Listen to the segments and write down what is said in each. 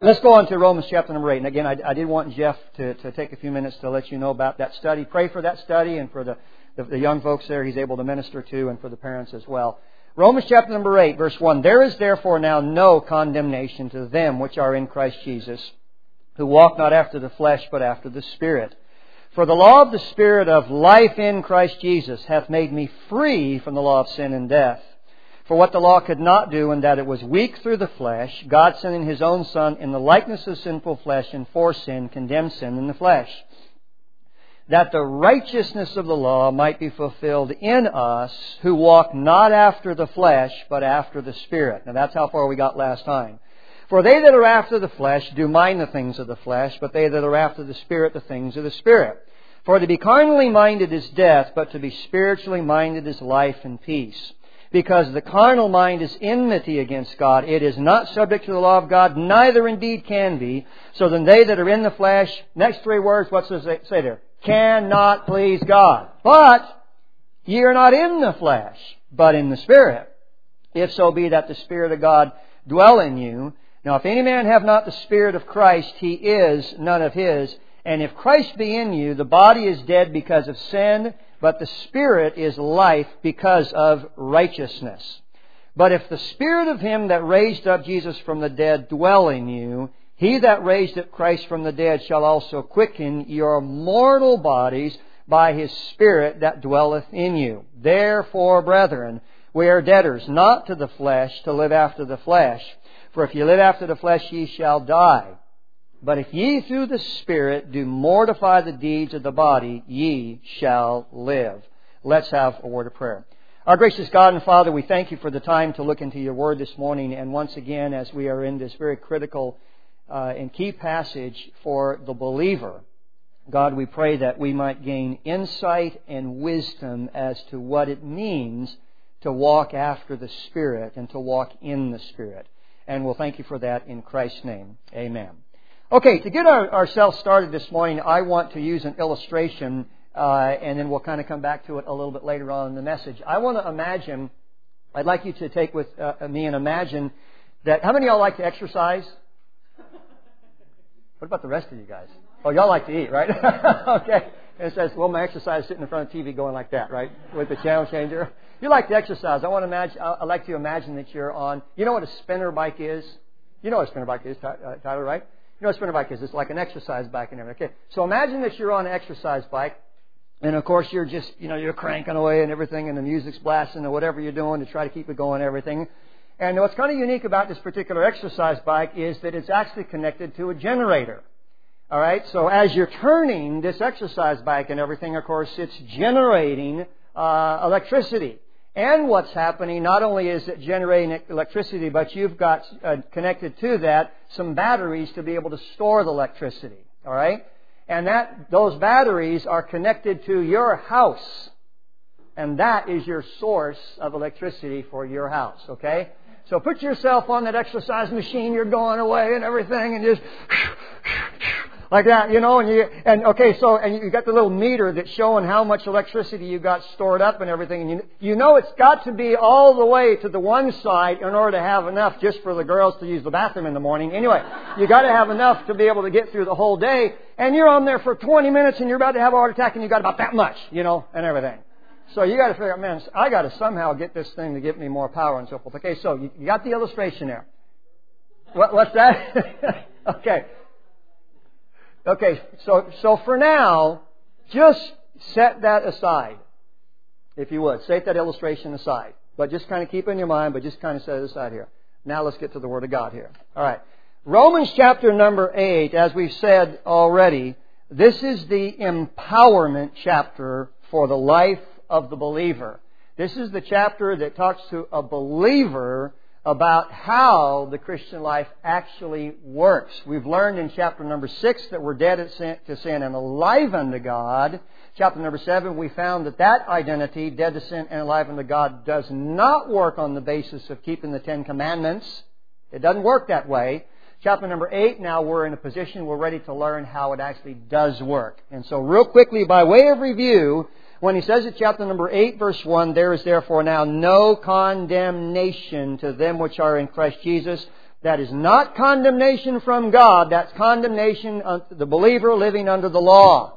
Let's go on to Romans chapter number 8. And again, I did want Jeff to take a few minutes to let you know about that study. Pray for that study and for the young folks there he's able to minister to, and for the parents as well. Romans chapter number 8, verse 1. There is therefore now no condemnation to them which are in Christ Jesus, who walk not after the flesh, but after the Spirit. For the law of the Spirit of life in Christ Jesus hath made me free from the law of sin and death. For what the law could not do, in that it was weak through the flesh, God sending His own Son in the likeness of sinful flesh, and for sin condemned sin in the flesh, that the righteousness of the law might be fulfilled in us, who walk not after the flesh, but after the Spirit. Now that's how far we got last time. For they that are after the flesh do mind the things of the flesh, but they that are after the Spirit the things of the Spirit. For to be carnally minded is death, but to be spiritually minded is life and peace. Because the carnal mind is enmity against God. It is not subject to the law of God, neither indeed can be. So then they that are in the flesh, next three words, what's it say there? Cannot please God. But ye are not in the flesh, but in the Spirit. If so be that the Spirit of God dwell in you. Now if any man have not the Spirit of Christ, he is none of His. And if Christ be in you, the body is dead because of sin, but the Spirit is life because of righteousness. But if the Spirit of Him that raised up Jesus from the dead dwell in you, He that raised up Christ from the dead shall also quicken your mortal bodies by His Spirit that dwelleth in you. Therefore, brethren, we are debtors, not to the flesh, to live after the flesh. For if ye live after the flesh, ye shall die. But if ye through the Spirit do mortify the deeds of the body, ye shall live. Let's have a word of prayer. Our gracious God and Father, we thank You for the time to look into Your Word this morning. And once again, as we are in this very critical and key passage for the believer, God, we pray that we might gain insight and wisdom as to what it means to walk after the Spirit and to walk in the Spirit. And we'll thank You for that in Christ's name. Amen. Okay, to get ourselves started this morning, I want to use an illustration, and then we'll kind of come back to it a little bit later on in the message. I want to imagine, I'd like you to take with me and imagine that, how many of y'all like to exercise? What about the rest of you guys? Oh, y'all like to eat, right? Okay. And it says, well, my exercise is sitting in front of the TV going like that, right? With the channel changer. You like to exercise. I like to imagine that you're on, you know what a spinner bike is? You know what a spinner bike is, Tyler, right? You know what a spinner bike is. It's like an exercise bike and everything. Okay. So imagine that you're on an exercise bike, and of course you're just, you're cranking away and everything, and the music's blasting or whatever you're doing to try to keep it going and everything. And what's kind of unique about this particular exercise bike is that it's actually connected to a generator. All right. So as you're turning this exercise bike and everything, of course, it's generating electricity. And what's happening, not only is it generating electricity, but you've got connected to that some batteries to be able to store the electricity. All right? And those batteries are connected to your house. And that is your source of electricity for your house. Okay? So put yourself on that exercise machine, you're going away and everything, and just like that, and you got the little meter that's showing how much electricity you got stored up and everything, and it's got to be all the way to the one side in order to have enough just for the girls to use the bathroom in the morning. Anyway, you got to have enough to be able to get through the whole day, and you're on there for 20 minutes and you're about to have a heart attack and you got about that much, and everything. So you got to figure out, man, I got to somehow get this thing to give me more power and so forth. Okay, so you got the illustration there. What's that? Okay. Okay, so for now, just set that aside, if you would. Set that illustration aside. But just kind of keep it in your mind, but just kind of set it aside here. Now let's get to the Word of God here. All right. Romans chapter number 8, as we've said already, this is the empowerment chapter for the life of the believer. This is the chapter that talks to a believer about how the Christian life actually works. We've learned in chapter number 6 that we're dead to sin and alive unto God. Chapter number 7, we found that identity, dead to sin and alive unto God, does not work on the basis of keeping the 10 Commandments. It doesn't work that way. Chapter number 8, now we're in a position we're ready to learn how it actually does work. And so real quickly, by way of review, when he says in chapter number 8, verse 1, there is therefore now no condemnation to them which are in Christ Jesus. That is not condemnation from God. That's condemnation of the believer living under the law.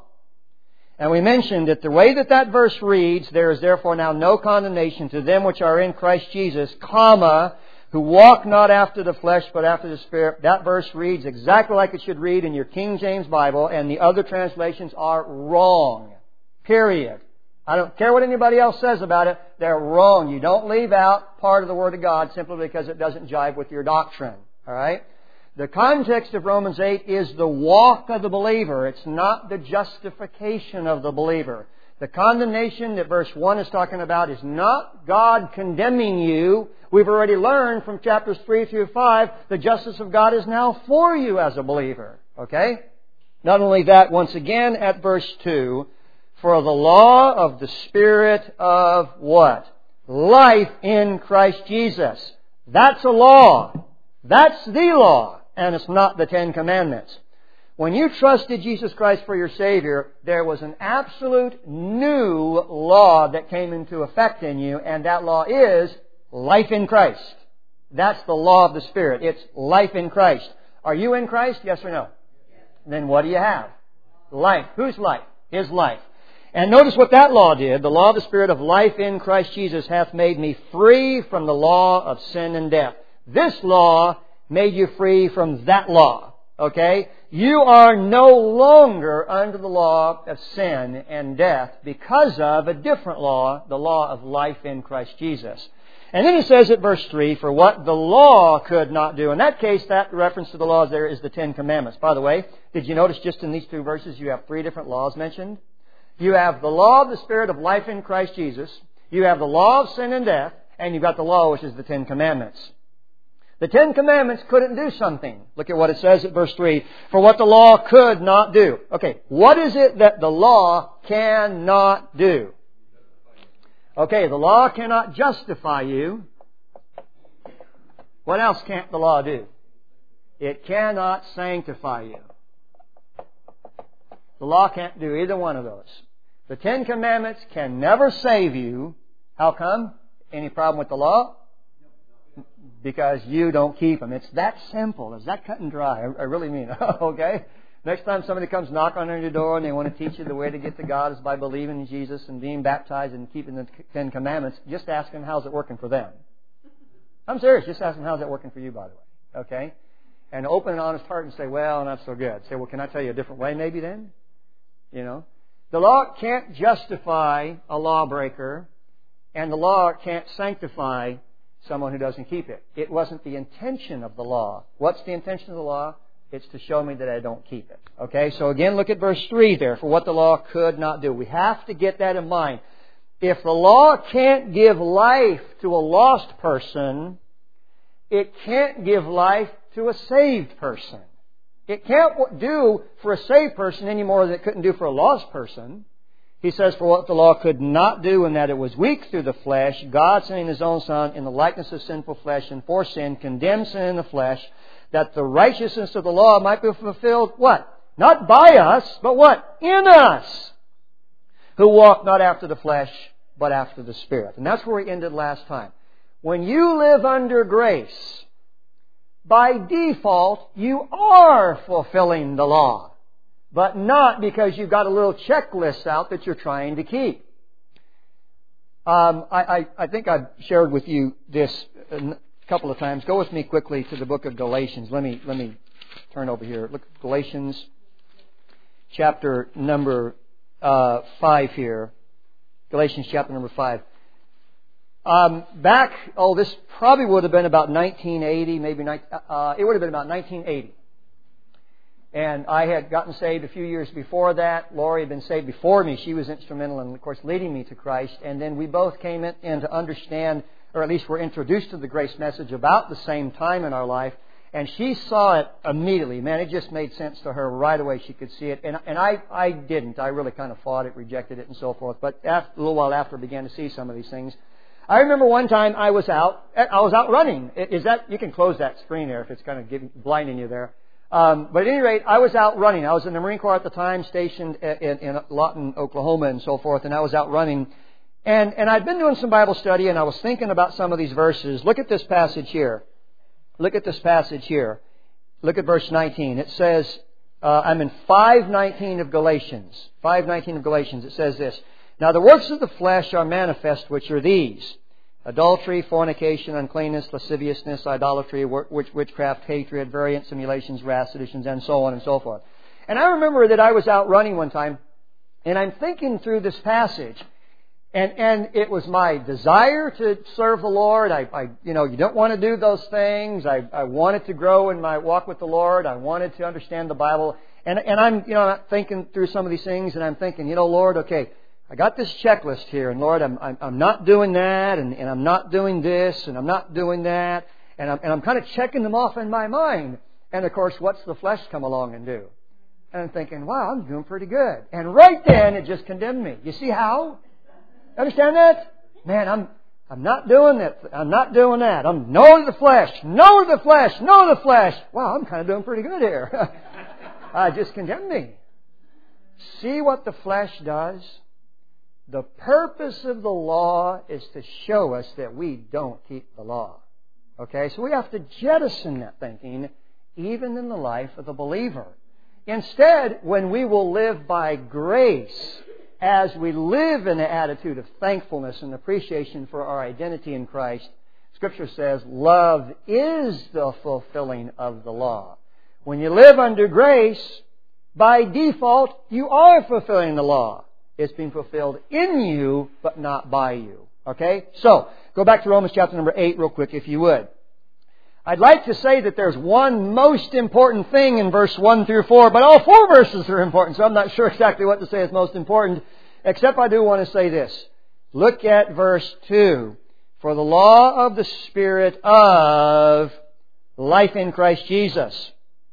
And we mentioned that the way that verse reads, there is therefore now no condemnation to them which are in Christ Jesus, comma, who walk not after the flesh but after the Spirit. That verse reads exactly like it should read in your King James Bible, and the other translations are wrong. Period. I don't care what anybody else says about it. They're wrong. You don't leave out part of the Word of God simply because it doesn't jive with your doctrine. All right? The context of Romans 8 is the walk of the believer. It's not the justification of the believer. The condemnation that verse 1 is talking about is not God condemning you. We've already learned from chapters 3 through 5, the justice of God is now for you as a believer. Okay? Not only that, once again at verse 2, for the law of the Spirit of what? Life in Christ Jesus. That's a law. That's the law. And it's not the Ten Commandments. When you trusted Jesus Christ for your Savior, there was an absolute new law that came into effect in you, and that law is life in Christ. That's the law of the Spirit. It's life in Christ. Are you in Christ? Yes or no? Then what do you have? Life. Whose life? His life. And notice what that law did. The law of the Spirit of life in Christ Jesus hath made me free from the law of sin and death. This law made you free from that law. Okay? You are no longer under the law of sin and death because of a different law, the law of life in Christ Jesus. And then he says at verse 3, for what the law could not do. In that case, that reference to the laws there is the Ten Commandments. By the way, did you notice just in these two verses you have three different laws mentioned? You have the law of the Spirit of life in Christ Jesus. You have the law of sin and death. And you've got the law, which is the Ten Commandments. The Ten Commandments couldn't do something. Look at what it says at verse 3. For what the law could not do. Okay, what is it that the law cannot do? Okay, the law cannot justify you. What else can't the law do? It cannot sanctify you. The law can't do either one of those. The Ten Commandments can never save you. How come? Any problem with the law? Because you don't keep them. It's that simple. It's that cut and dry. I really mean it. Okay? Next time somebody comes knocking on your door and they want to teach you the way to get to God is by believing in Jesus and being baptized and keeping the Ten Commandments, just ask them how's it working for them. I'm serious. Just ask them how's it working for you, by the way. Okay? And open an honest heart and say, well, not so good. Say, well, can I tell you a different way maybe then? You know? The law can't justify a lawbreaker, and the law can't sanctify someone who doesn't keep it. It wasn't the intention of the law. What's the intention of the law? It's to show me that I don't keep it. Okay, so again, look at verse 3 there, for what the law could not do. We have to get that in mind. If the law can't give life to a lost person, it can't give life to a saved person. It can't do for a saved person any more than it couldn't do for a lost person. He says, for what the law could not do, in that it was weak through the flesh, God sending His own Son in the likeness of sinful flesh, and for sin condemned sin in the flesh, that the righteousness of the law might be fulfilled, what? Not by us, but what? In us, who walk not after the flesh, but after the Spirit. And that's where we ended last time. When you live under grace, by default, you are fulfilling the law. But not because you've got a little checklist out that you're trying to keep. I think I've shared with you this a couple of times. Go with me quickly to the book of Galatians. Let me turn over here. Look at Galatians chapter number 5 here. Galatians chapter number 5. This probably would have been about 1980, maybe it would have been about 1980. And I had gotten saved a few years before that. Lori had been saved before me. She was instrumental in, of course, leading me to Christ. And then we both came in to understand, or at least were introduced to the grace message about the same time in our life. And she saw it immediately. Man, it just made sense to her right away. She could see it. And I didn't. I really kind of fought it, rejected it, and so forth. But a little while after, I began to see some of these things. I remember one time I was out running. You can close that screen there if it's kind of blinding you there. But at any rate, I was out running. I was in the Marine Corps at the time, stationed in Lawton, Oklahoma, and so forth, and I was out running. And I'd been doing some Bible study, and I was thinking about some of these verses. Look at this passage here. Look at this passage here. Look at verse 19. It says, I'm in 5:19 of Galatians. 5:19 of Galatians. It says this. Now the works of the flesh are manifest, which are these: adultery, fornication, uncleanness, lasciviousness, idolatry, witchcraft, hatred, variance, simulations, wrath, seditions, and so on and so forth. And I remember that I was out running one time, and I'm thinking through this passage. And it was my desire to serve the Lord. You don't want to do those things. I wanted to grow in my walk with the Lord. I wanted to understand the Bible. And I'm, thinking through some of these things, and I'm thinking, Lord, okay, I got this checklist here, and Lord, I'm not doing that, and I'm not doing this, and I'm not doing that, and I'm kind of checking them off in my mind. And of course, what's the flesh come along and do? And I'm thinking, wow, I'm doing pretty good. And right then, it just condemned me. You see how? Understand that? Man, I'm not doing that. I'm not doing that. I'm no to the flesh. No to the flesh. No to the flesh. Wow, I'm kind of doing pretty good here. Just condemned me. See what the flesh does? The purpose of the law is to show us that we don't keep the law. Okay? So we have to jettison that thinking even in the life of the believer. Instead, when we will live by grace, as we live in the attitude of thankfulness and appreciation for our identity in Christ, Scripture says love is the fulfilling of the law. When you live under grace, by default, you are fulfilling the law. It's being fulfilled in you, but not by you. Okay? So, go back to Romans chapter number 8 real quick, if you would. I'd like to say that there's one most important thing in verse 1 through 4, but all 4 verses are important, so I'm not sure exactly what to say is most important, except I do want to say this. Look at verse 2. For the law of the Spirit of life in Christ Jesus.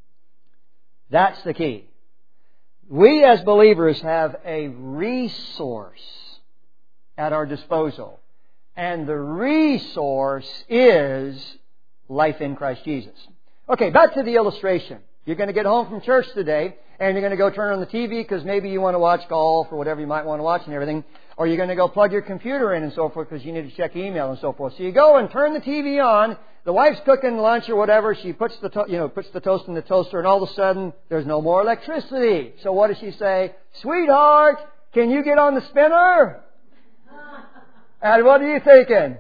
That's the key. We as believers have a resource at our disposal, and the resource is life in Christ Jesus. Okay, back to the illustration. You're going to get home from church today, and you're going to go turn on the TV because maybe you want to watch golf or whatever you might want to watch and everything. Or you're going to go plug your computer in and so forth because you need to check email and so forth. So you go and turn the TV on. The wife's cooking lunch or whatever. She puts the toast in the toaster, and all of a sudden there's no more electricity. So what does she say? Sweetheart, can you get on the spinner? And what are you thinking?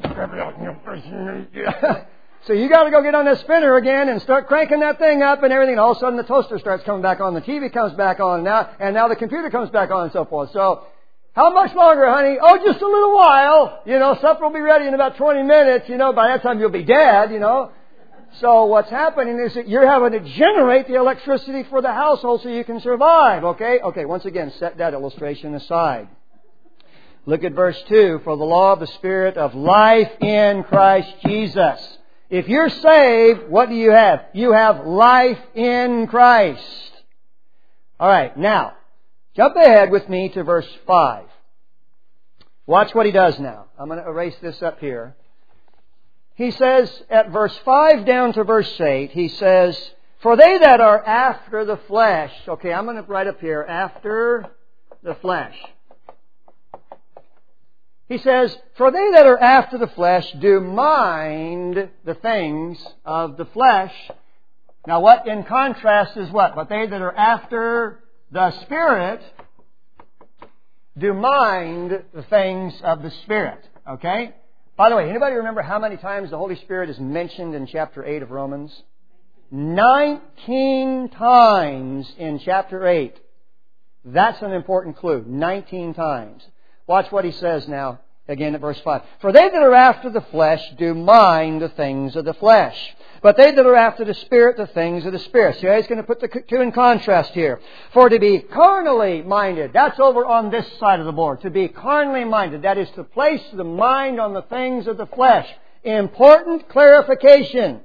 So you got to go get on that spinner again and start cranking that thing up and everything. And all of a sudden the toaster starts coming back on, the TV comes back on, and now the computer comes back on and so forth. So how much longer, honey? Oh, just a little while. Supper will be ready in about 20 minutes. By that time you'll be dead. So what's happening is that you're having to generate the electricity for the household so you can survive. Okay. Once again, set that illustration aside. Look at verse 2. For the law of the Spirit of life in Christ Jesus. If you're saved, what do you have? You have life in Christ. All right, now, jump ahead with me to verse 5. Watch what he does now. I'm going to erase this up here. He says, at verse 5 down to verse 8, he says, for they that are after the flesh. Okay, I'm going to write up here, after the flesh. He says, for they that are after the flesh do mind the things of the flesh. Now what in contrast is what? But they that are after the Spirit do mind the things of the Spirit. Okay? By the way, anybody remember how many times the Holy Spirit is mentioned in chapter 8 of Romans? 19 times in chapter 8. That's an important clue. 19 times. Watch what he says now, again at verse 5. For they that are after the flesh do mind the things of the flesh. But they that are after the Spirit, the things of the Spirit. See how he's going to put the two in contrast here. For to be carnally minded, that's over on this side of the board. To be carnally minded, that is to place the mind on the things of the flesh. Important clarification.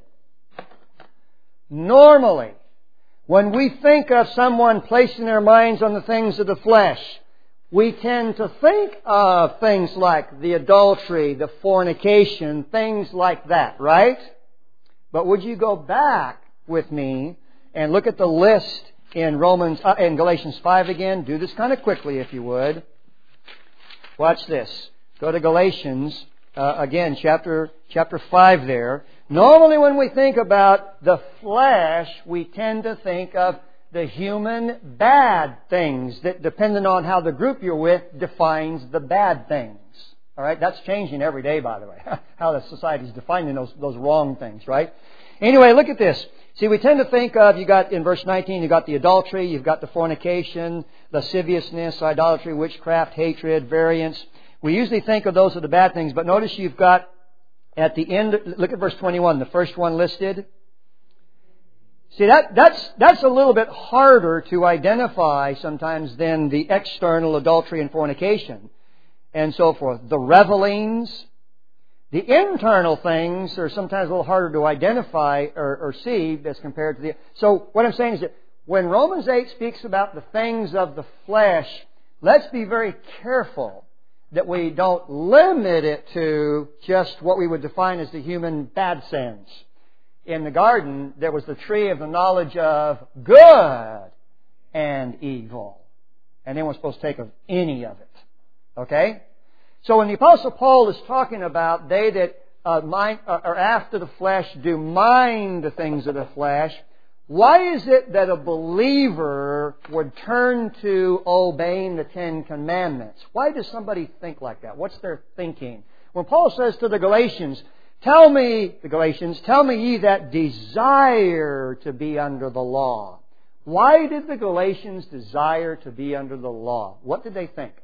Normally, when we think of someone placing their minds on the things of the flesh, we tend to think of things like the adultery, the fornication, things like that, right? But would you go back with me and look at the list in Galatians 5 again? Do this kind of quickly if you would. Watch this. Go to Galatians again, chapter 5 there. Normally when we think about the flesh, we tend to think of the human bad things that, depending on how the group you're with, defines the bad things. All right? That's changing every day, by the way, how the society is defining those wrong things, right? Anyway, look at this. See, we tend to think of, you got in verse 19, you got the adultery, you've got the fornication, lasciviousness, idolatry, witchcraft, hatred, variance. We usually think of those as the bad things, but notice you've got at the end, look at verse 21, the first one listed. See, that's a little bit harder to identify sometimes than the external adultery and fornication and so forth. The revelings, the internal things are sometimes a little harder to identify or see as compared to the... So what I'm saying is that when Romans 8 speaks about the things of the flesh, let's be very careful that we don't limit it to just what we would define as the human bad sins. In the garden, there was the tree of the knowledge of good and evil. And they weren't supposed to take of any of it. Okay? So when the Apostle Paul is talking about they that are after the flesh do mind the things of the flesh, why is it that a believer would turn to obeying the Ten Commandments? Why does somebody think like that? What's their thinking? When Paul says to the Galatians, tell me ye that desire to be under the law. Why did the Galatians desire to be under the law? What did they think?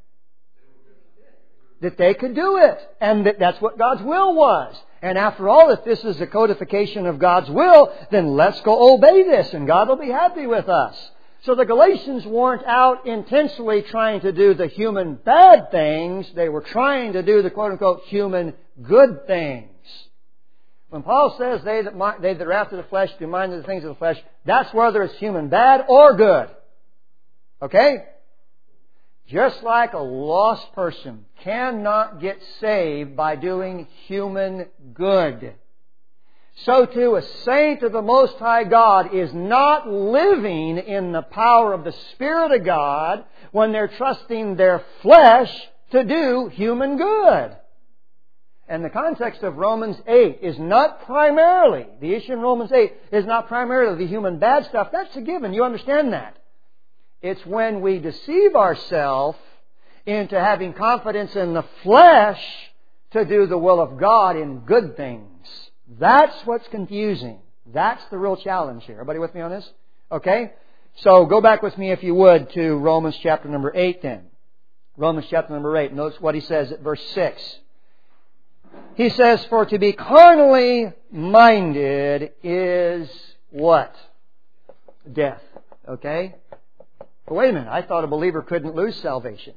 That they could do it. And that's what God's will was. And after all, if this is a codification of God's will, then let's go obey this and God will be happy with us. So the Galatians weren't out intentionally trying to do the human bad things. They were trying to do the quote-unquote human good things. When Paul says they that are after the flesh do mind the things of the flesh, that's whether it's human bad or good. Okay? Just like a lost person cannot get saved by doing human good, so too a saint of the Most High God is not living in the power of the Spirit of God when they're trusting their flesh to do human good. And the context of Romans 8 is not primarily, the issue in Romans 8 is not primarily the human bad stuff. That's a given. You understand that. It's when we deceive ourselves into having confidence in the flesh to do the will of God in good things. That's what's confusing. That's the real challenge here. Everybody with me on this? Okay? So go back with me, if you would, to Romans chapter number 8 then. Romans chapter number 8. Notice what he says at verse 6. He says, for to be carnally minded is what? Death. Okay? But wait a minute, I thought a believer couldn't lose salvation.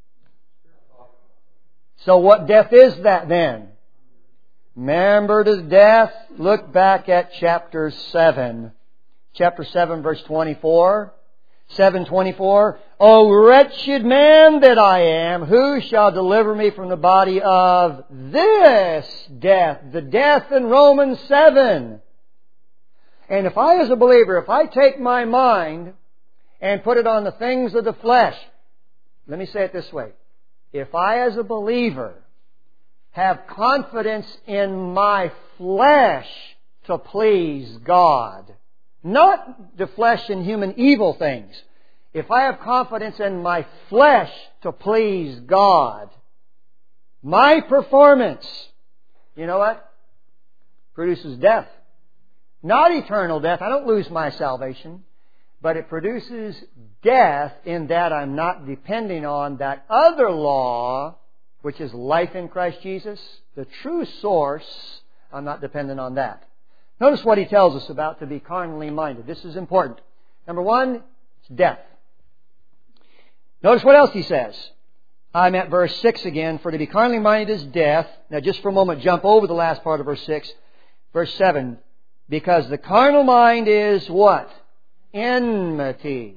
So what death is that then? Remember the death? Look back at chapter 7. Chapter 7 verse 24. 7:24. O wretched man that I am, who shall deliver me from the body of this death? The death in Romans 7. And if I as a believer, if I take my mind and put it on the things of the flesh. Let me say it this way. If I as a believer have confidence in my flesh to please God, not the flesh and human evil things. If I have confidence in my flesh to please God, my performance, you know what? Produces death. Not eternal death. I don't lose my salvation. But it produces death in that I'm not depending on that other law, which is life in Christ Jesus, the true source. I'm not dependent on that. Notice what he tells us about to be carnally minded. This is important. Number one, it's death. Notice what else he says. I'm at verse 6 again. For to be carnally minded is death. Now just for a moment, jump over the last part of verse 6. Verse 7. Because the carnal mind is what? Enmity.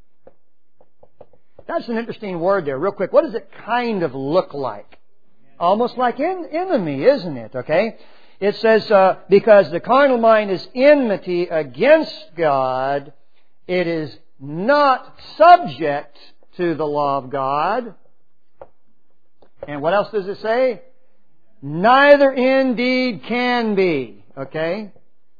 That's an interesting word there. Real quick, what does it kind of look like? Almost like enemy, isn't it? Okay? It says, because the carnal mind is enmity against God, it is not subject to the law of God. And what else does it say? Neither indeed can be. Okay?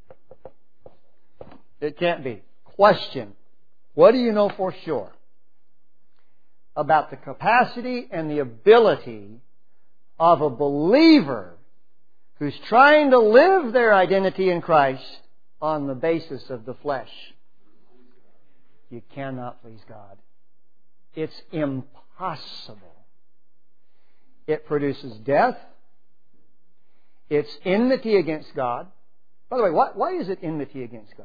It can't be. Question. What do you know for sure about the capacity and the ability of a believer who's trying to live their identity in Christ on the basis of the flesh? You cannot please God. It's impossible. It produces death. It's enmity against God. By the way, why is it enmity against God?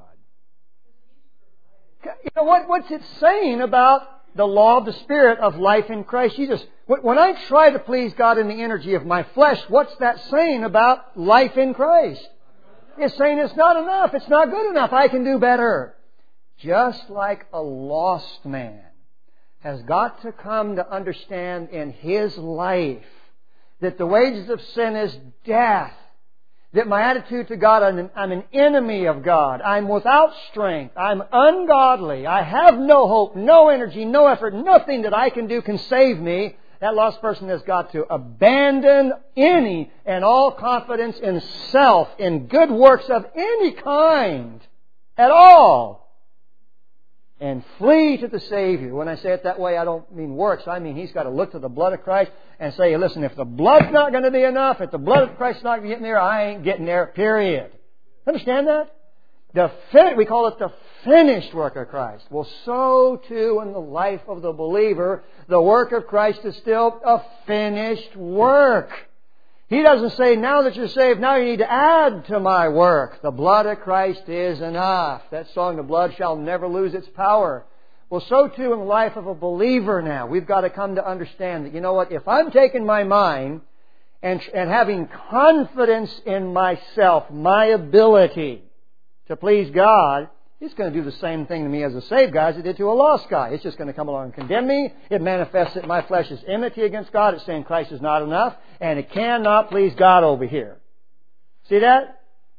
You know, what's it saying about the law of the Spirit of life in Christ Jesus? When I try to please God in the energy of my flesh, what's that saying about life in Christ? It's saying it's not enough. It's not good enough. I can do better. Just like a lost man has got to come to understand in his life that the wages of sin is death. That my attitude to God, I'm an enemy of God. I'm without strength. I'm ungodly. I have no hope, no energy, no effort. Nothing that I can do can save me. That lost person has got to abandon any and all confidence in self, in good works of any kind at all, and flee to the Savior. When I say it that way, I don't mean works. I mean he's got to look to the blood of Christ and say, listen, if the blood's not going to be enough, if the blood of Christ's not getting there, I ain't getting there, period. Understand that? We call it the finished work of Christ. Well, so too in the life of the believer, the work of Christ is still a finished work. He doesn't say, now that you're saved, now you need to add to my work. The blood of Christ is enough. That song, the blood shall never lose its power. Well, so too in the life of a believer now. We've got to come to understand that, you know what, if I'm taking my mind and having confidence in myself, my ability to please God, He's going to do the same thing to me as a saved guy as it did to a lost guy. It's just going to come along and condemn me. It manifests that my flesh is enmity against God. It's saying Christ is not enough. And it cannot please God over here. See that?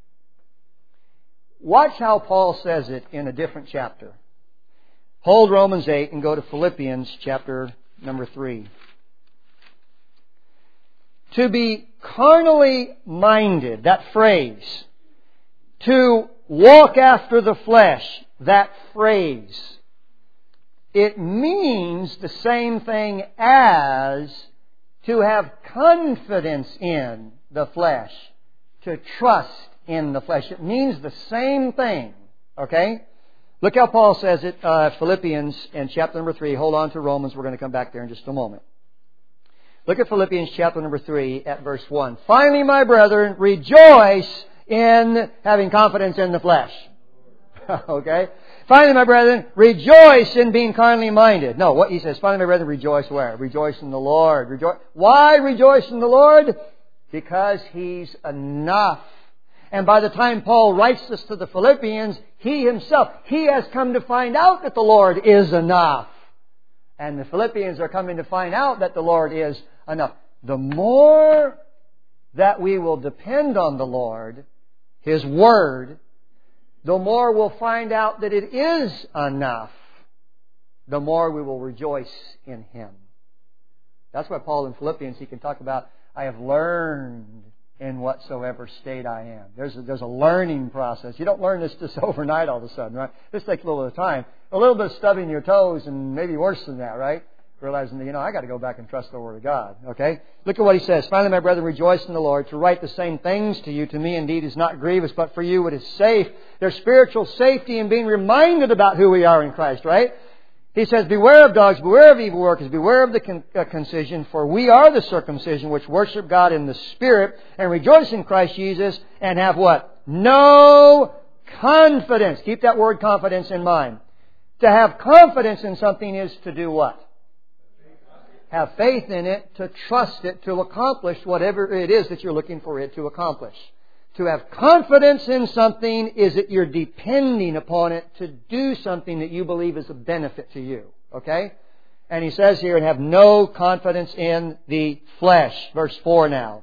Watch how Paul says it in a different chapter. Hold Romans 8 and go to Philippians chapter number 3. To be carnally minded, that phrase. To walk after the flesh, that phrase. It means the same thing as to have confidence in the flesh, to trust in the flesh. It means the same thing. Okay? Look how Paul says it, Philippians in chapter number 3. Hold on to Romans. We're going to come back there in just a moment. Look at Philippians chapter number 3 at verse 1. Finally, my brethren, rejoice in having confidence in the flesh. Okay? Finally, my brethren, rejoice in being carnally minded. No, what he says, finally, my brethren, rejoice where? Rejoice in the Lord. Why rejoice in the Lord? Because He's enough. And by the time Paul writes this to the Philippians, he himself, he has come to find out that the Lord is enough. And the Philippians are coming to find out that the Lord is enough. The more that we will depend on the Lord, His Word, the more we'll find out that it is enough. The more we will rejoice in Him. That's why Paul in Philippians, he can talk about, I have learned in whatsoever state I am. There's a learning process. You don't learn this just overnight all of a sudden, right? This takes a little bit of time. A little bit of stubbing your toes and maybe worse than that, right? Realizing that, I got to go back and trust the Word of God. Okay? Look at what he says. Finally, my brethren, rejoice in the Lord. To write the same things to you, to me indeed is not grievous, but for you it is safe. There's spiritual safety in being reminded about who we are in Christ, right? He says, beware of dogs, beware of evil workers, beware of the concision, for we are the circumcision which worship God in the Spirit and rejoice in Christ Jesus and have what? No confidence. Keep that word confidence in mind. To have confidence in something is to do what? Have faith in it, to trust it, to accomplish whatever it is that you're looking for it to accomplish. To have confidence in something is that you're depending upon it to do something that you believe is a benefit to you. Okay? And he says here, and have no confidence in the flesh. Verse 4 now.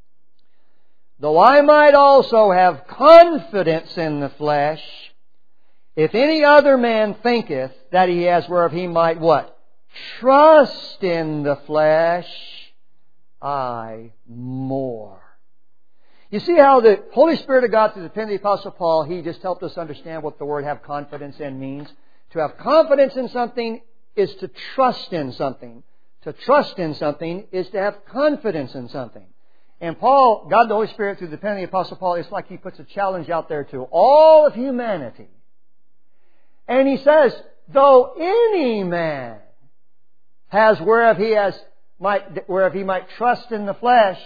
Though I might also have confidence in the flesh, if any other man thinketh that he has whereof he might what? Trust in the flesh, I more. You see how the Holy Spirit of God, through the pen of the Apostle Paul, he just helped us understand what the word have confidence in means. To have confidence in something is to trust in something. To trust in something is to have confidence in something. And Paul, God the Holy Spirit, through the pen of the Apostle Paul, it's like he puts a challenge out there to all of humanity. And he says, though any man has whereof he might trust in the flesh,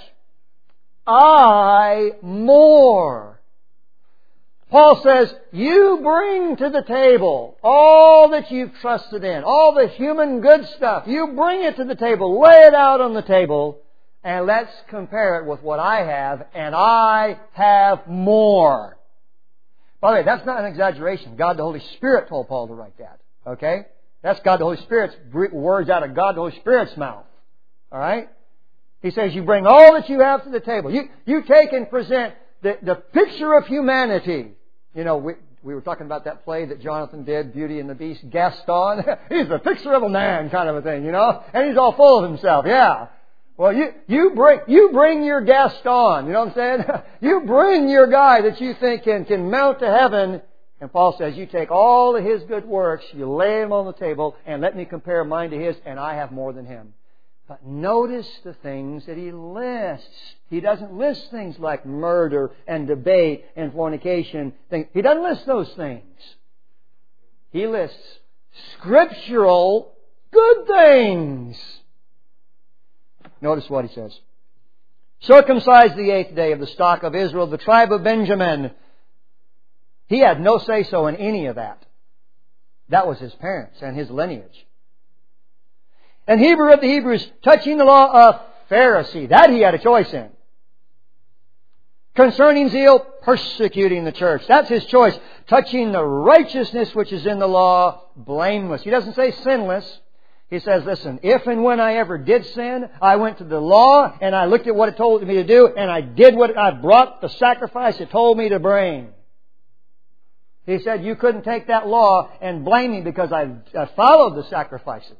I more. Paul says, you bring to the table all that you've trusted in, all the human good stuff. You bring it to the table, lay it out on the table, and let's compare it with what I have, and I have more. By the way, that's not an exaggeration. God the Holy Spirit told Paul to write that. Okay? That's God the Holy Spirit's words out of God the Holy Spirit's mouth. All right? He says, you bring all that you have to the table. You take and present the picture of humanity. You know, we were talking about that play that Jonathan did, Beauty and the Beast, Gaston. He's the picture of a man kind of a thing, you know? And he's all full of himself, yeah. Well, you bring your Gaston, you know what I'm saying? You bring your guy that you think can mount to heaven. And Paul says, you take all of his good works, you lay them on the table, and let me compare mine to his, and I have more than him. But notice the things that he lists. He doesn't list things like murder and debate and fornication. He doesn't list those things. He lists scriptural good things. Notice what he says. Circumcised the 8th day of the stock of Israel, the tribe of Benjamin. He had no say-so in any of that. That was his parents and his lineage. And Hebrew of the Hebrews, touching the law of Pharisee. That he had a choice in. Concerning zeal, persecuting the church. That's his choice. Touching the righteousness which is in the law, blameless. He doesn't say sinless. He says, listen, if and when I ever did sin, I went to the law and I looked at what it told me to do and I did what I brought the sacrifice it told me to bring. He said, you couldn't take that law and blame me because I followed the sacrifices.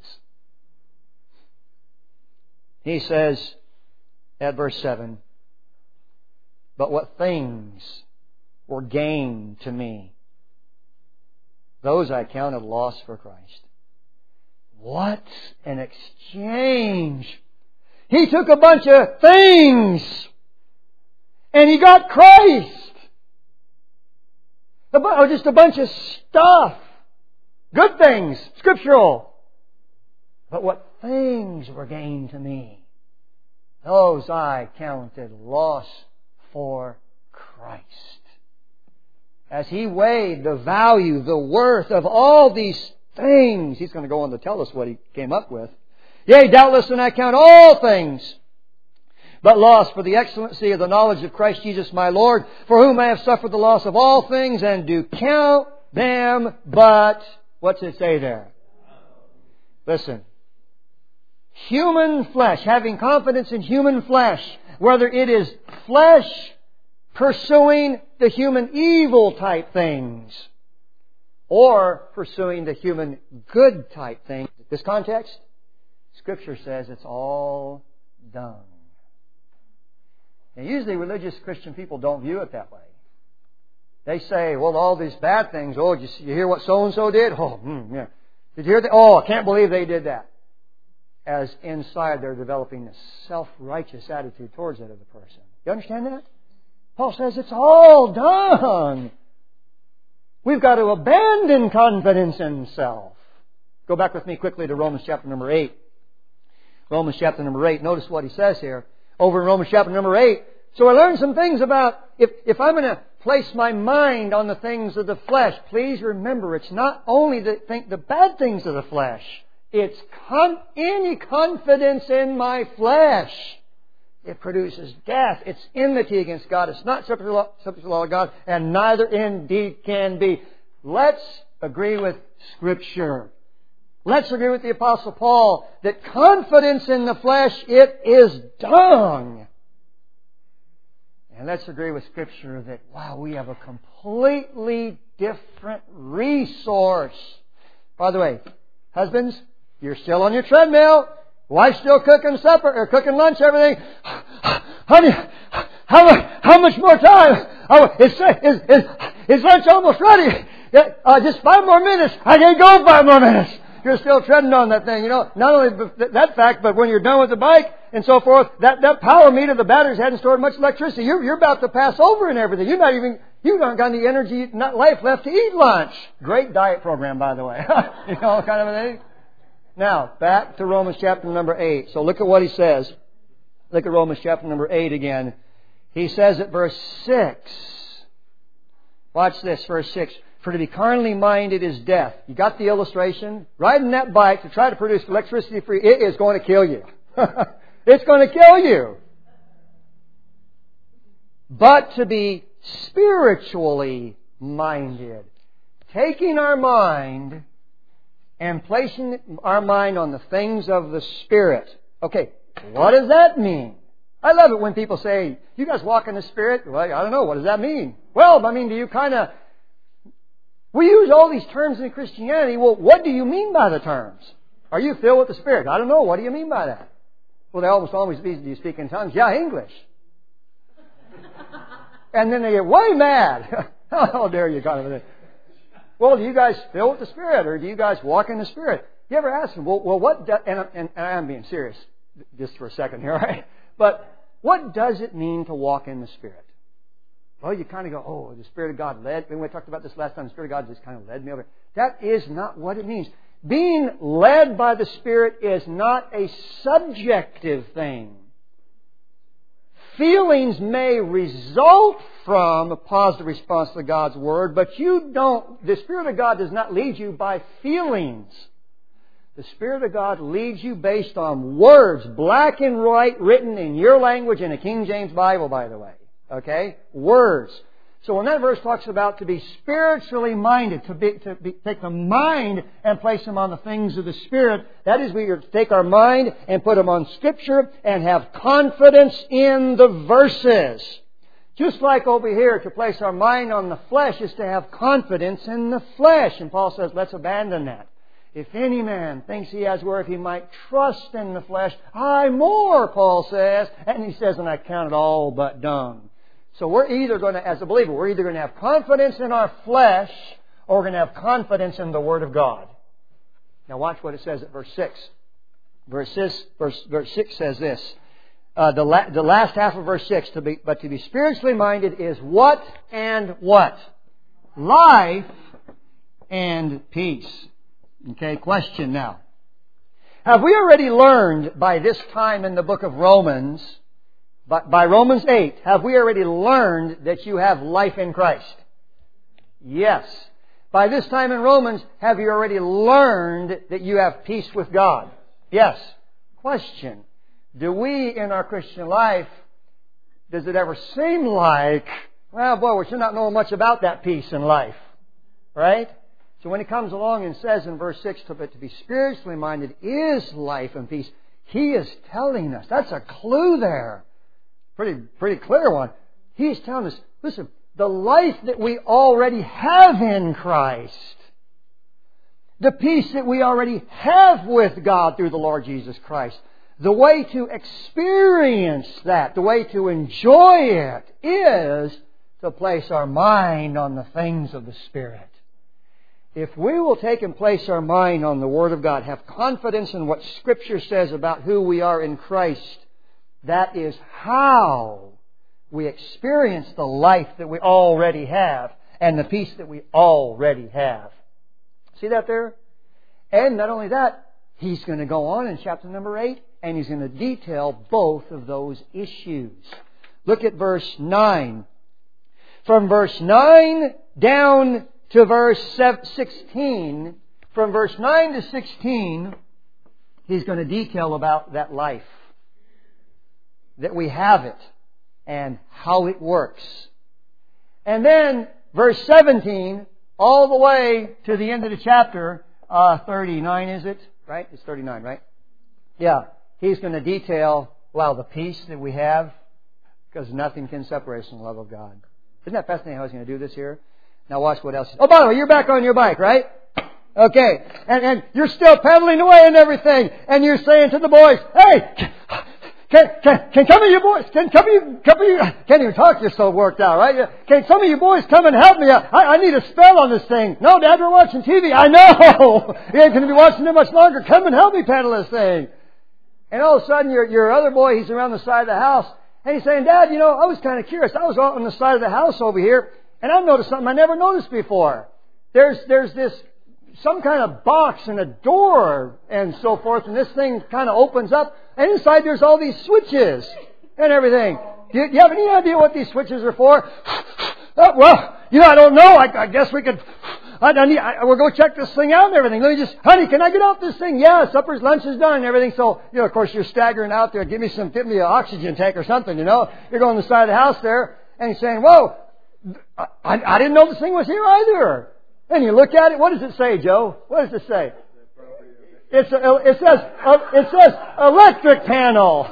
He says at verse 7, but what things were gain to me, those I counted loss for Christ. What an exchange! He took a bunch of things and he got Christ. Just a bunch of stuff. Good things, scriptural. But what things were gained to me, those I counted loss for Christ. As he weighed the value, the worth of all these things, he's going to go on to tell us what he came up with. Yea, doubtless, and I count all things but loss for the excellency of the knowledge of Christ Jesus my Lord, for whom I have suffered the loss of all things, and do count them but, what's it say there? Listen. Human flesh, having confidence in human flesh, whether it is flesh pursuing the human evil type things, or pursuing the human good type things. This context, Scripture says it's all dung. Now, usually religious Christian people don't view it that way. They say, well, all these bad things, oh, you hear what so-and-so did? Oh, yeah. Did you hear that? Oh, I can't believe they did that. As inside they're developing this self-righteous attitude towards that other person. You understand that? Paul says it's all done. We've got to abandon confidence in self. Go back with me quickly to Romans chapter number 8. Romans chapter number 8. Notice what he says here. Over in Romans chapter number 8. So I learned some things about if I'm going to place my mind on the things of the flesh, please remember it's not only the bad things of the flesh. It's any confidence in my flesh. It produces death. It's enmity against God. It's not subject to the law of God, and neither indeed can be. Let's agree with Scripture. Let's agree with the Apostle Paul that confidence in the flesh, it is dung. And let's agree with Scripture that, wow, we have a completely different resource. By the way, husbands, you're still on your treadmill. Wife's still cooking supper or cooking lunch, everything. Honey, How much more time? Oh, is lunch almost ready? Just 5 more minutes. I can't go 5 more minutes. You're still treading on that thing. Not only that fact, but when you're done with the bike and so forth, that power meter, the batteries hadn't stored much electricity. You're about to pass over and everything. You don't got any energy, not life left to eat lunch. Great diet program, by the way. Kind of a thing. Now, back to Romans chapter number 8. So look at what he says. Look at Romans chapter number 8 again. He says at verse 6. Watch this, verse 6. For to be carnally minded is death. You got the illustration? Riding that bike to try to produce electricity free, it is going to kill you. It's going to kill you. But to be spiritually minded. Taking our mind and placing our mind on the things of the Spirit. Okay, what does that mean? I love it when people say, you guys walk in the Spirit? Well, I don't know. What does that mean? Well, do you we use all these terms in Christianity. Well, what do you mean by the terms? Are you filled with the Spirit? I don't know. What do you mean by that? Well, they almost always do you speak in tongues? Yeah, English. And then they get way mad. How dare you, kind of a thing. Well, do you guys fill with the Spirit, or do you guys walk in the Spirit? You ever ask them, well, what... And I'm being serious just for a second here, right? But what does it mean to walk in the Spirit? Well, you kind of go, oh, the Spirit of God led... We talked about this last time. The Spirit of God just kind of led me over. That is not what it means. Being led by the Spirit is not a subjective thing. Feelings may result from a positive response to God's Word, but the Spirit of God does not lead you by feelings. The Spirit of God leads you based on words, black and white, written in your language in a King James Bible, by the way. Okay? Words. So when that verse talks about to be spiritually minded, take the mind and place them on the things of the Spirit, that is, we are to take our mind and put them on Scripture and have confidence in the verses. Just like over here, to place our mind on the flesh is to have confidence in the flesh. And Paul says, let's abandon that. If any man thinks he has worth, he might trust in the flesh. I more, Paul says. And he says, and I count it all but dung. So we're either going to, as a believer, we're either going to have confidence in our flesh or we're going to have confidence in the Word of God. Now watch what it says at verse 6. Verse 6 says this. The last half of verse 6, but to be spiritually minded is what and what? Life and peace. Okay, question now. Have we already learned by this time in the book of Romans, by Romans 8, have we already learned that you have life in Christ? Yes. By this time in Romans, have you already learned that you have peace with God? Yes. Question. Do we in our Christian life, does it ever seem like, well, boy, we're sure not knowing much about that peace in life? Right? So when he comes along and says in verse 6, to be spiritually minded is life and peace, he is telling us, that's a clue there. Pretty clear one. He's telling us, listen, the life that we already have in Christ, the peace that we already have with God through the Lord Jesus Christ, the way to experience that, the way to enjoy it is to place our mind on the things of the Spirit. If we will take and place our mind on the Word of God, have confidence in what Scripture says about who we are in Christ, that is how we experience the life that we already have and the peace that we already have. See that there? And not only that, he's going to go on in chapter number 8 and he's going to detail both of those issues. Look at verse 9. From verse 9 down to verse 16, from verse 9 to 16, he's going to detail about that life. That we have it and how it works. And then verse 17 all the way to the end of the chapter, 39 is it? Right? It's 39, right? Yeah. He's going to detail, the peace that we have because nothing can separate us from the love of God. Isn't that fascinating how he's going to do this here? Now watch what else. Oh, by the way, you're back on your bike, right? Okay. And you're still pedaling away and everything. And you're saying to the boys, hey, Can some of you boys, can can't even talk, you're so worked out, right? Can some of you boys come and help me? I need a spell on this thing. No, Dad, we're watching TV. I know! You ain't going to be watching it much longer. Come and help me paddle this thing. And all of a sudden, your other boy, he's around the side of the house, and he's saying, Dad, I was kind of curious. I was out on the side of the house over here, and I've noticed something I never noticed before. There's this some kind of box and a door and so forth, and this thing kind of opens up, and inside there's all these switches and everything. Do you have any idea what these switches are for? Well, I don't know. I guess we could... we'll go check this thing out and everything. Let me just... Honey, can I get off this thing? Yeah, supper's, lunch is done and everything. So, of course, you're staggering out there. Give me an oxygen tank or something, You're going to the side of the house there, and you're saying, whoa, I didn't know this thing was here either. And you look at it. What does it say, Joe? What does it say? It says electric panel.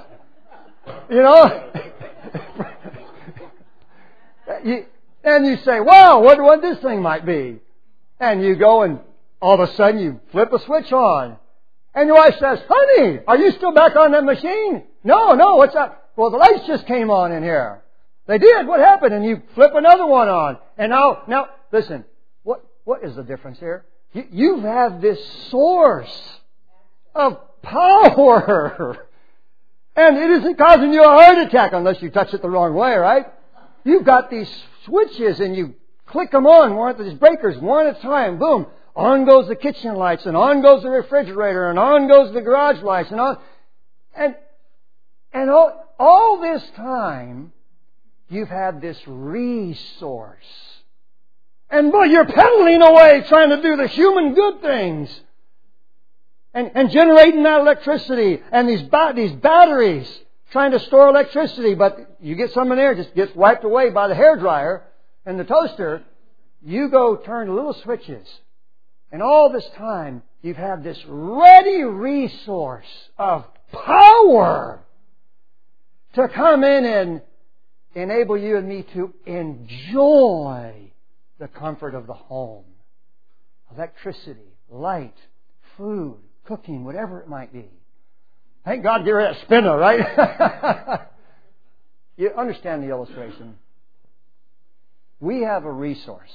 And you say, wow, what this thing might be. And you go and all of a sudden you flip a switch on. And your wife says, honey, are you still back on that machine? No, what's that? Well, the lights just came on in here. They did. What happened? And you flip another one on. And now, listen, what is the difference here? You have this source of power. And it isn't causing you a heart attack unless you touch it the wrong way, right? You've got these switches and you click them on, these breakers, one at a time. Boom. On goes the kitchen lights, and on goes the refrigerator, and on goes the garage lights, and on. And all this time, you've had this resource. And boy, you're pedaling away trying to do the human good things. And generating that electricity. And these batteries trying to store electricity. But you get some in there, it just gets wiped away by the hairdryer and the toaster. You go turn little switches. And all this time, you've had this ready resource of power to come in and enable you and me to enjoy the comfort of the home. Electricity, light, food, cooking, whatever it might be. Thank God get rid of that spinner, right? You understand the illustration. We have a resource.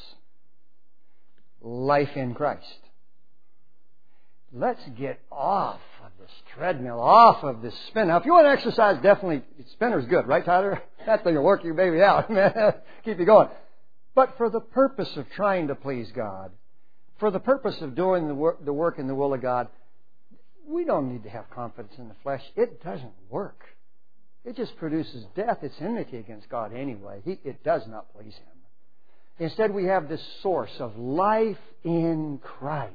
Life in Christ. Let's get off of this treadmill, off of this spin. Now, if you want to exercise, definitely, spinner's good, right, Tyler? That thing will work your baby out, man. Keep you going. But for the purpose of trying to please God, for the purpose of doing the work in the will of God, we don't need to have confidence in the flesh. It doesn't work. It just produces death. It's enmity against God anyway. It does not please Him. Instead, we have this source of life in Christ.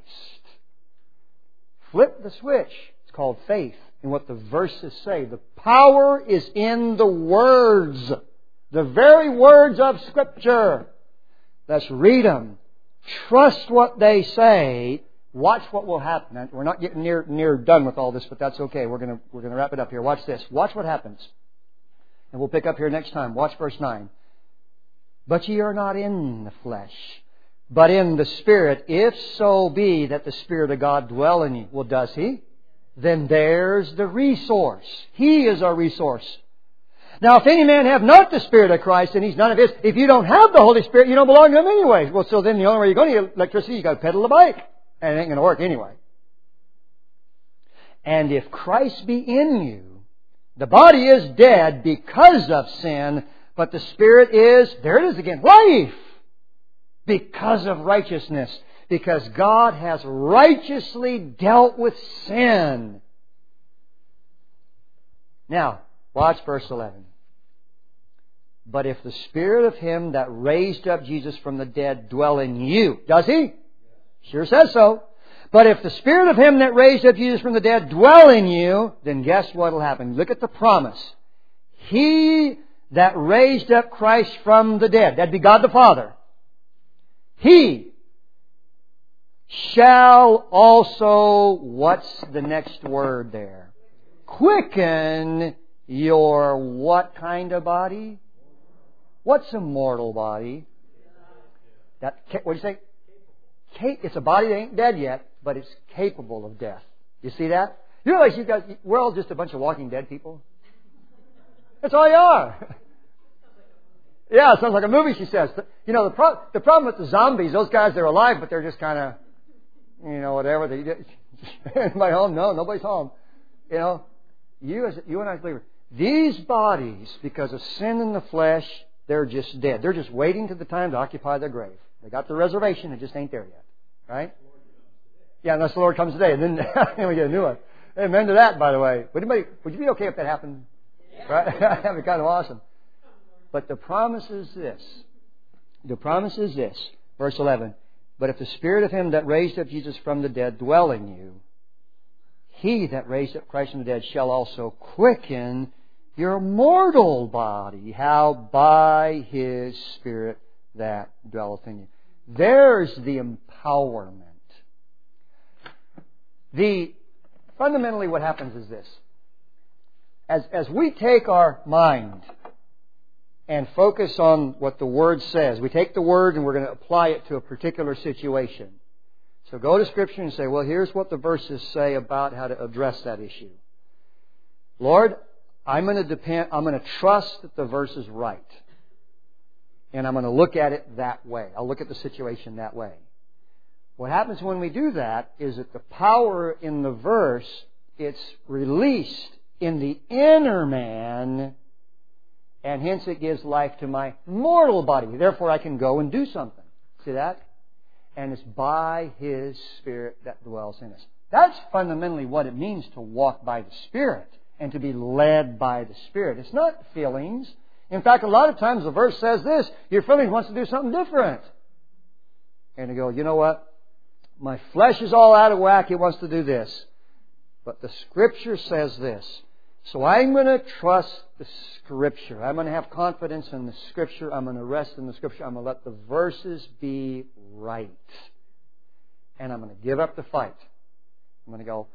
Flip the switch. It's called faith. And what the verses say, the power is in the words. The very words of Scripture. Let's read them. Trust what they say. Watch what will happen. We're not getting near done with all this, but that's okay. We're going to wrap it up here. Watch this. Watch what happens. And we'll pick up here next time. Watch verse 9. But ye are not in the flesh, but in the Spirit, if so be that the Spirit of God dwell in you. Well, does He? Then there's the resource. He is our resource. Now, if any man have not the Spirit of Christ, and he's none of His, if you don't have the Holy Spirit, you don't belong to Him anyway. Well, so then the only way you're going to get electricity, you've got to pedal the bike. And it ain't going to work anyway. And if Christ be in you, the body is dead because of sin, but the Spirit is, there it is again, life. Because of righteousness. Because God has righteously dealt with sin. Now, watch verse 11. But if the Spirit of Him that raised up Jesus from the dead dwell in you, does He? Sure says so. But if the Spirit of Him that raised up Jesus from the dead dwell in you, then guess what will happen? Look at the promise. He that raised up Christ from the dead, that'd be God the Father, He shall also, what's the next word there? Quicken your what kind of body? What's a mortal body? What do you say? It's a body that ain't dead yet, but it's capable of death. You see that? You realize we're all just a bunch of walking dead people? That's all you are. Yeah, it sounds like a movie, she says. You know, the problem with the zombies, those guys, they're alive, but they're just kind of, you know, whatever. Anybody home? No, nobody's home. You know, you and I as believers, these bodies, because of sin in the flesh, they're just dead. They're just waiting to the time to occupy their grave. They got the reservation, it just ain't there yet. Right? Yeah, unless the Lord comes today, and then we get a new one. Amen to that, by the way. Would you be okay if that happened? Right? That'd be kind of awesome. But the promise is this. The promise is this. Verse 11. But if the Spirit of Him that raised up Jesus from the dead dwell in you, He that raised up Christ from the dead shall also quicken your mortal body. How? By His Spirit that dwelleth in you. There's the empowerment. Fundamentally what happens is this. As we take our mind and focus on what the Word says, we take the Word and we're going to apply it to a particular situation. So go to Scripture and say, well, here's what the verses say about how to address that issue. Lord, I'm going to trust that the verse is right. And I'm going to look at it that way. I'll look at the situation that way. What happens when we do that is that the power in the verse, it's released in the inner man, and hence it gives life to my mortal body. Therefore I can go and do something. See that? And it's by His Spirit that dwells in us. That's fundamentally what it means to walk by the Spirit and to be led by the Spirit. It's not feelings. In fact, a lot of times the verse says this, your feelings wants to do something different. And you go, you know what? My flesh is all out of whack. It wants to do this. But the Scripture says this. So I'm going to trust the Scripture. I'm going to have confidence in the Scripture. I'm going to rest in the Scripture. I'm going to let the verses be right. And I'm going to give up the fight. I'm going to go,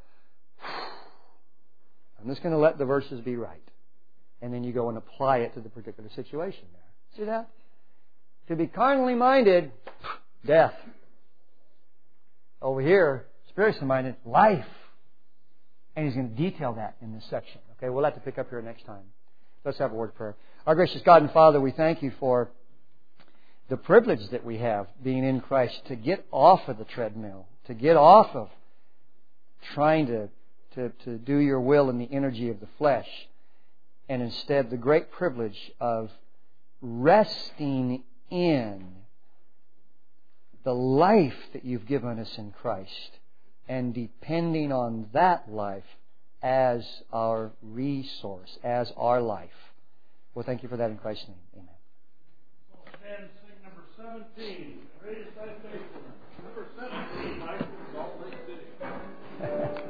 I'm just going to let the verses be right. And then you go and apply it to the particular situation there. See that? To be carnally minded, death. Over here, spiritually minded, life. And he's going to detail that in this section. Okay, we'll have to pick up here next time. Let's have a word of prayer. Our gracious God and Father, we thank You for the privilege that we have, being in Christ, to get off of the treadmill, to get off of trying to do Your will in the energy of the flesh, and instead the great privilege of resting in the life that You've given us in Christ and depending on that life as our resource, as our life. Well, thank You for that in Christ's name. Amen. And sing number 17, Greatest Thy Faithfulness. Number 17, Life in Salt Lake City.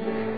Amen.